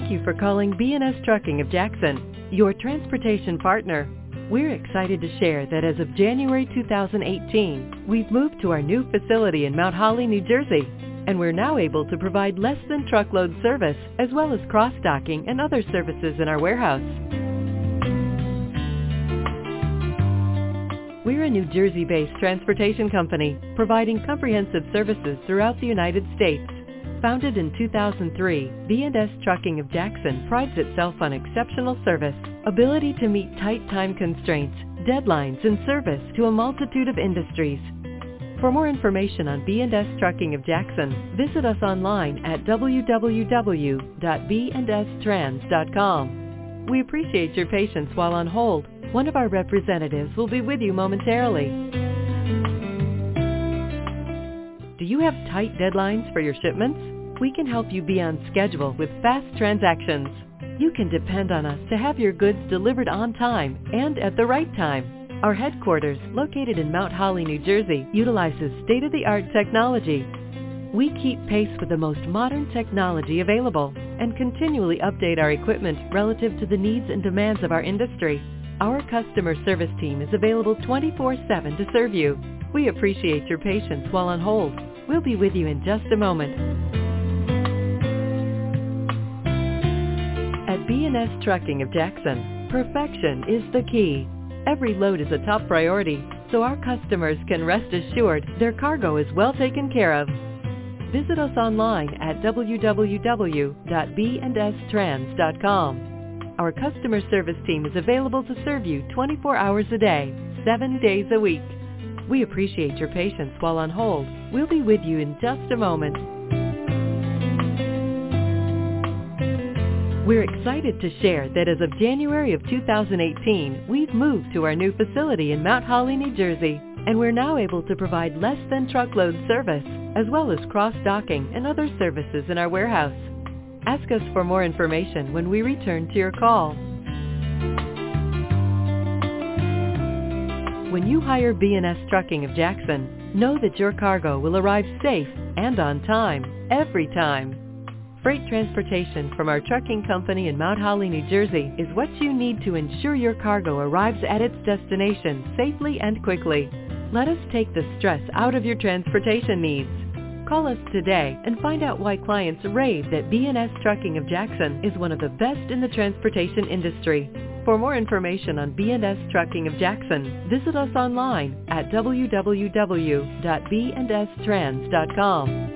Thank you for calling B&S Trucking of Jackson, your transportation partner. We're excited to share that as of January 2018, we've moved to our new facility in Mount Holly, New Jersey, and we're now able to provide less than truckload service as well as cross-docking and other services in our warehouse. We're a New Jersey-based transportation company providing comprehensive services throughout the United States. Founded in 2003, B&S Trucking of Jackson prides itself on exceptional service, ability to meet tight time constraints, deadlines, and service to a multitude of industries. For more information on B&S Trucking of Jackson, visit us online at www.bndstrans.com. We appreciate your patience while on hold. One of our representatives will be with you momentarily. Do you have tight deadlines for your shipments? We can help you be on schedule with fast transactions. You can depend on us to have your goods delivered on time and at the right time. Our headquarters, located in Mount Holly, New Jersey, utilizes state-of-the-art technology. We keep pace with the most modern technology available and continually update our equipment relative to the needs and demands of our industry. Our customer service team is available 24/7 to serve you. We appreciate your patience while on hold. We'll be with you in just a moment. At B&S Trucking of Jackson, perfection is the key. Every load is a top priority, so our customers can rest assured their cargo is well taken care of. Visit us online at www.bndstrans.com. Our customer service team is available to serve you 24 hours a day, 7 days a week. We appreciate your patience while on hold. We'll be with you in just a moment. We're excited to share that as of January of 2018, we've moved to our new facility in Mount Holly, New Jersey, and we're now able to provide less than truckload service, as well as cross-docking and other services in our warehouse. Ask us for more information when we return to your call. When you hire B&S Trucking of Jackson, know that your cargo will arrive safe and on time, every time. Freight transportation from our trucking company in Mount Holly, New Jersey is what you need to ensure your cargo arrives at its destination safely and quickly. Let us take the stress out of your transportation needs. Call us today and find out why clients rave that B&S Trucking of Jackson is one of the best in the transportation industry. For more information on B&S Trucking of Jackson, visit us online at www.bndstrans.com.